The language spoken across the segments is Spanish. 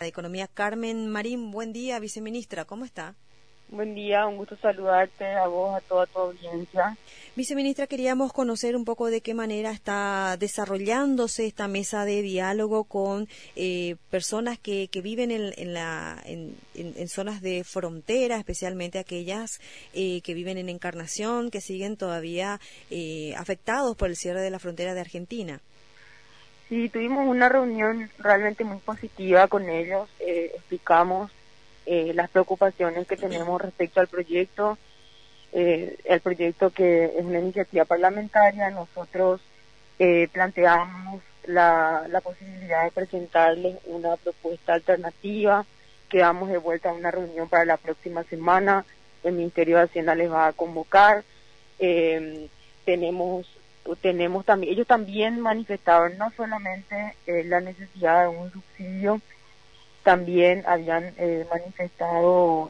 de Economía, Carmen Marín. Buen día, viceministra, ¿cómo está? Buen día, un gusto saludarte a vos, a toda tu audiencia. Viceministra, queríamos conocer un poco de qué manera está desarrollándose esta mesa de diálogo con personas que viven en zonas de frontera, especialmente aquellas que viven en Encarnación, que siguen todavía afectados por el cierre de la frontera de Argentina. Sí, tuvimos una reunión realmente muy positiva con ellos, explicamos las preocupaciones que tenemos respecto al proyecto. El proyecto, que es una iniciativa parlamentaria. Nosotros planteamos la posibilidad de presentarles una propuesta alternativa. Quedamos de vuelta a una reunión para la próxima semana. El Ministerio de Hacienda les va a convocar. Tenemos también, ellos también manifestaron no solamente la necesidad de un subsidio, también habían manifestado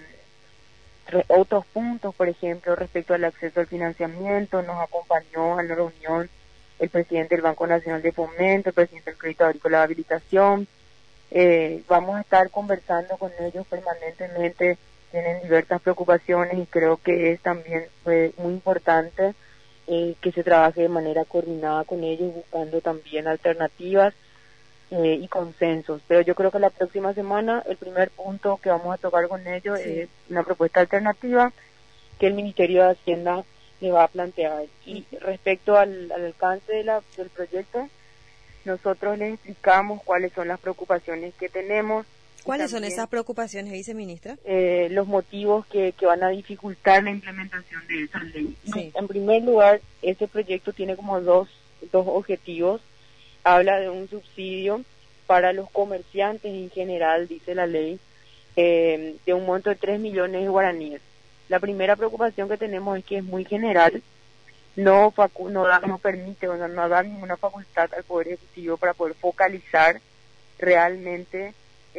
otros puntos, por ejemplo, respecto al acceso al financiamiento. Nos acompañó a la reunión el presidente del Banco Nacional de Fomento, el presidente del Crédito Agrícola de Habilitación. Vamos a estar conversando con ellos permanentemente, tienen diversas preocupaciones y creo que es también muy importante que se trabaje de manera coordinada con ellos, buscando también alternativas y consensos. Pero yo creo que la próxima semana el primer punto que vamos a tocar con ellos es una propuesta alternativa que el Ministerio de Hacienda le va a plantear. Y respecto al alcance del proyecto, nosotros les explicamos cuáles son las preocupaciones que tenemos. ¿Cuáles son esas preocupaciones, viceministra? Los motivos que van a dificultar la implementación de esa ley. Sí. En primer lugar, este proyecto tiene como dos objetivos. Habla de un subsidio para los comerciantes en general, dice la ley, de un monto de 3 millones de guaraníes. La primera preocupación que tenemos es que es muy general, no permite, o no da ninguna facultad al Poder Ejecutivo para poder focalizar realmente,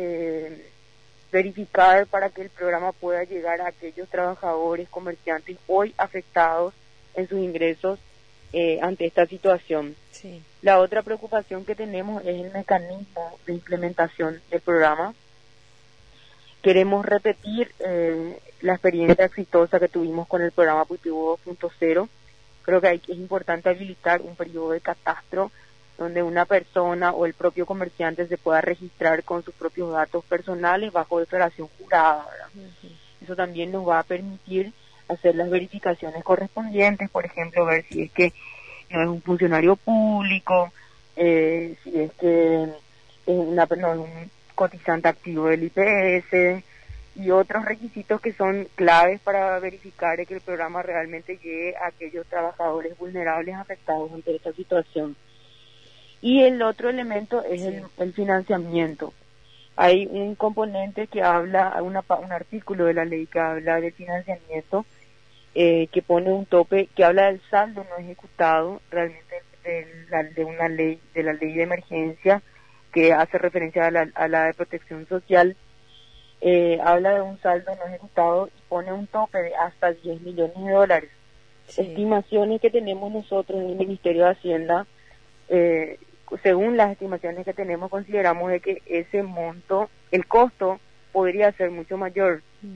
verificar para que el programa pueda llegar a aquellos trabajadores, comerciantes hoy afectados en sus ingresos ante esta situación. Sí. La otra preocupación que tenemos es el mecanismo de implementación del programa. Queremos repetir la experiencia exitosa que tuvimos con el programa Positivo 2.0. Creo que es importante habilitar un periodo de catastro donde una persona o el propio comerciante se pueda registrar con sus propios datos personales bajo declaración jurada, ¿verdad? Uh-huh. Eso también nos va a permitir hacer las verificaciones correspondientes, por ejemplo, ver si es que no es un funcionario público, si es que es un cotizante activo del IPS y otros requisitos que son claves para verificar que el programa realmente llegue a aquellos trabajadores vulnerables afectados ante esta situación. Y el otro elemento es el financiamiento. Hay un componente que habla, un artículo de la ley que habla de financiamiento, que pone un tope, que habla del saldo no ejecutado realmente de una ley, de la ley de emergencia, que hace referencia a la de protección social. Habla de un saldo no ejecutado y pone un tope de hasta 10 millones de dólares. Sí. Estimaciones que tenemos nosotros en el Ministerio de Hacienda, según las estimaciones que tenemos, consideramos de que ese monto, el costo podría ser mucho mayor.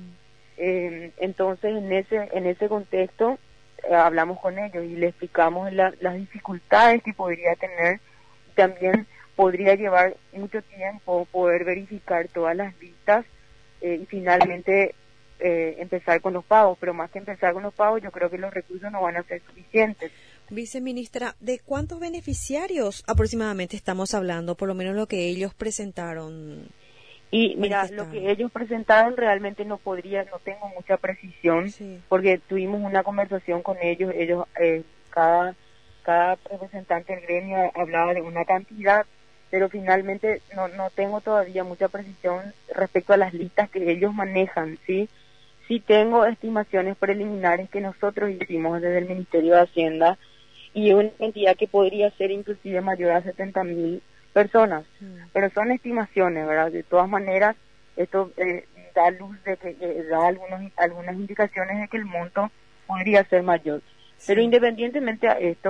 Entonces, en ese contexto, hablamos con ellos y les explicamos las dificultades que podría tener. También podría llevar mucho tiempo poder verificar todas las listas y finalmente empezar con los pagos, pero más que empezar con los pagos, yo creo que los recursos no van a ser suficientes. Viceministra, ¿de cuántos beneficiarios aproximadamente estamos hablando, por lo menos lo que ellos presentaron? Y mira, lo que ellos presentaron realmente no tengo mucha precisión, sí, porque tuvimos una conversación con ellos, cada representante del gremio hablaba de una cantidad, pero finalmente no tengo todavía mucha precisión respecto a las listas que ellos manejan, ¿sí? Sí tengo estimaciones preliminares que nosotros hicimos desde el Ministerio de Hacienda, y una cantidad que podría ser inclusive mayor a 70.000 personas, pero son estimaciones, ¿verdad? De todas maneras, esto da luz de que da algunas indicaciones de que el monto podría ser mayor. Sí. Pero independientemente a esto,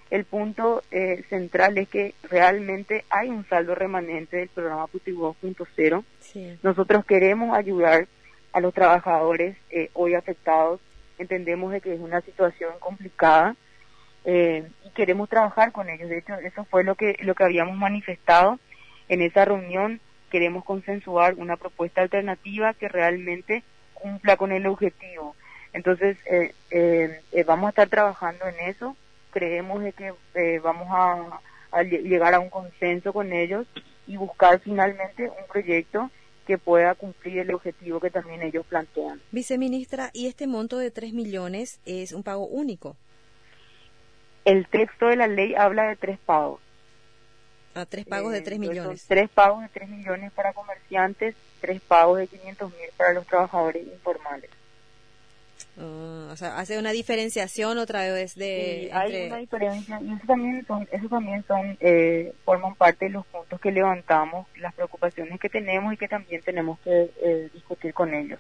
el punto central es que realmente hay un saldo remanente del programa Putibú 2.0. Sí. Nosotros queremos ayudar a los trabajadores hoy afectados. Entendemos de que es una situación complicada y queremos trabajar con ellos. De hecho, eso fue lo que habíamos manifestado en esa reunión. Queremos consensuar una propuesta alternativa que realmente cumpla con el objetivo. Entonces, vamos a estar trabajando en eso. Creemos de que vamos a llegar a un consenso con ellos y buscar finalmente un proyecto que pueda cumplir el objetivo que también ellos plantean. Viceministra, ¿y este monto de 3 millones es un pago único? El texto de la ley habla de 3 pagos. A 3 pagos de 3 millones. Son 3 pagos de 3 millones para comerciantes, 3 pagos de 500.000 para los trabajadores informales. O sea, hace una diferenciación otra vez de... Sí, hay una diferencia y eso también son forman parte de los puntos que levantamos, las preocupaciones que tenemos y que también tenemos que discutir con ellos.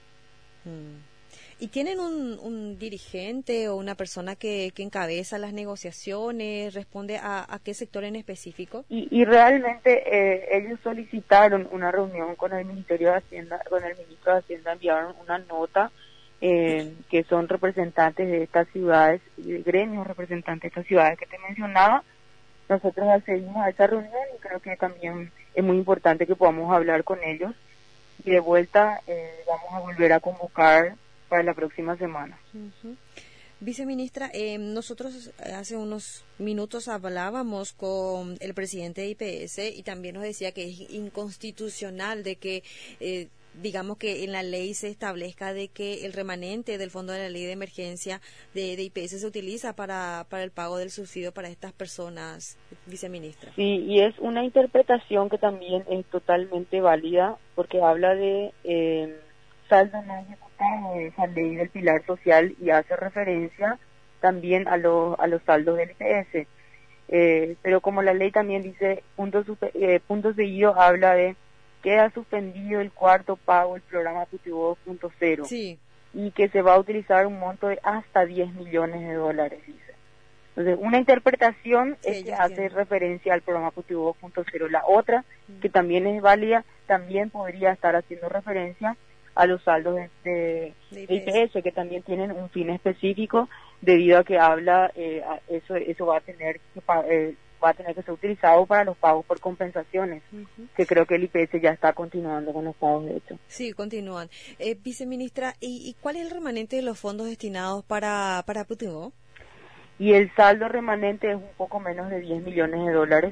¿Y tienen un dirigente o una persona que encabeza las negociaciones, responde a qué sector en específico? Y realmente ellos solicitaron una reunión con el Ministerio de Hacienda, con el Ministro de Hacienda, enviaron una nota que son representantes de estas ciudades, gremios representantes de estas ciudades que te mencionaba. Nosotros accedimos a esa reunión y creo que también es muy importante que podamos hablar con ellos y de vuelta vamos a volver a convocar para la próxima semana. Viceministra, nosotros hace unos minutos hablábamos con el presidente de IPS y también nos decía que es inconstitucional de que digamos que en la ley se establezca de que el remanente del fondo de la ley de emergencia de IPS se utiliza para el pago del subsidio para estas personas, viceministra. Sí, y es una interpretación que también es totalmente válida porque habla de saldo no ejecutado de esa ley del pilar social y hace referencia también a los saldos del IPS. Pero como la ley también dice, punto seguido habla de queda suspendido el cuarto pago del programa Putibú 2.0 sí, y que se va a utilizar un monto de hasta 10 millones de dólares, dice. Entonces, una interpretación es que hace referencia al programa Putibú 2.0. La otra, que también es válida, también podría estar haciendo referencia a los saldos de IPS, que también tienen un fin específico, debido a que habla, eso va a tener que ser utilizado para los pagos por compensaciones, que creo que el IPS ya está continuando con los pagos de hecho. Sí, continúan. Viceministra, ¿y cuál es el remanente de los fondos destinados para Putibú? Y el saldo remanente es un poco menos de 10 millones de dólares.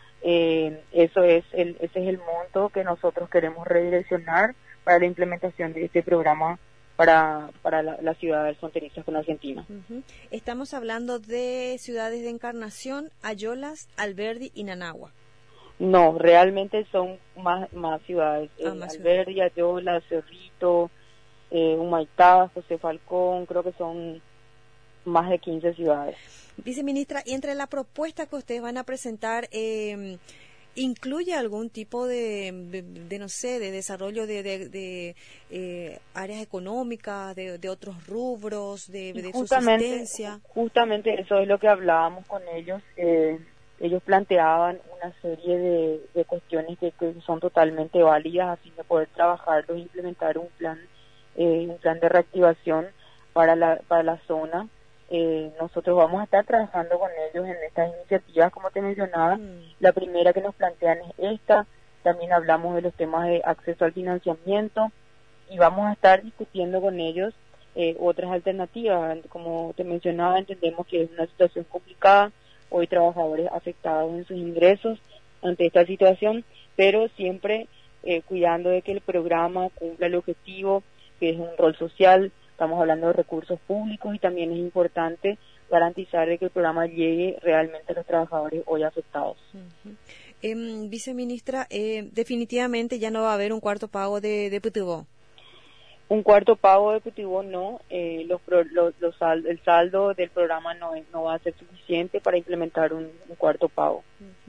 Ese es el monto que nosotros queremos redireccionar para la implementación de este programa para las ciudades fronterizas con Argentina. Estamos hablando de ciudades de Encarnación, Ayolas, Alberdi y Nanagua. No, realmente son más ciudades. Alberdi, Ayolas, Cerrito, Humaitá, José Falcón, creo que son más de 15 ciudades. Viceministra, y entre la propuesta que ustedes van a presentar, ¿incluye algún tipo de no sé, de desarrollo de áreas económicas, de otros rubros, de subsistencia? Justamente eso es lo que hablábamos con ellos. Ellos planteaban una serie de cuestiones que son totalmente válidas a fin de poder trabajarlo e implementar un plan de reactivación para la zona. Nosotros vamos a estar trabajando con ellos en estas iniciativas, como te mencionaba. La primera que nos plantean es esta. También hablamos de los temas de acceso al financiamiento y vamos a estar discutiendo con ellos otras alternativas. Como te mencionaba, entendemos que es una situación complicada, hoy trabajadores afectados en sus ingresos ante esta situación, pero siempre cuidando de que el programa cumpla el objetivo, que es un rol social. Estamos hablando de recursos públicos y también es importante garantizar de que el programa llegue realmente a los trabajadores hoy afectados. Viceministra, definitivamente ya no va a haber un cuarto pago de Putibú. Un cuarto pago de Putibú no, el saldo del programa no va a ser suficiente para implementar un cuarto pago.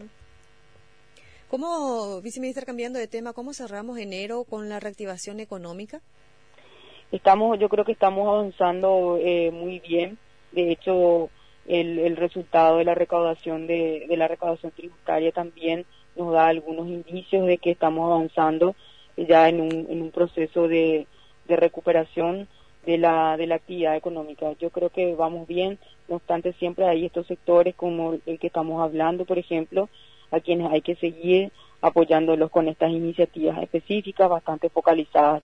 ¿Cómo, viceministra, cambiando de tema, cómo cerramos enero con la reactivación económica? Yo creo que estamos avanzando muy bien. De hecho, el resultado de la recaudación de la recaudación tributaria también nos da algunos indicios de que estamos avanzando ya en un proceso de recuperación de la actividad económica. Yo creo que vamos bien, no obstante siempre hay estos sectores como el que estamos hablando, por ejemplo, a quienes hay que seguir apoyándolos con estas iniciativas específicas bastante focalizadas.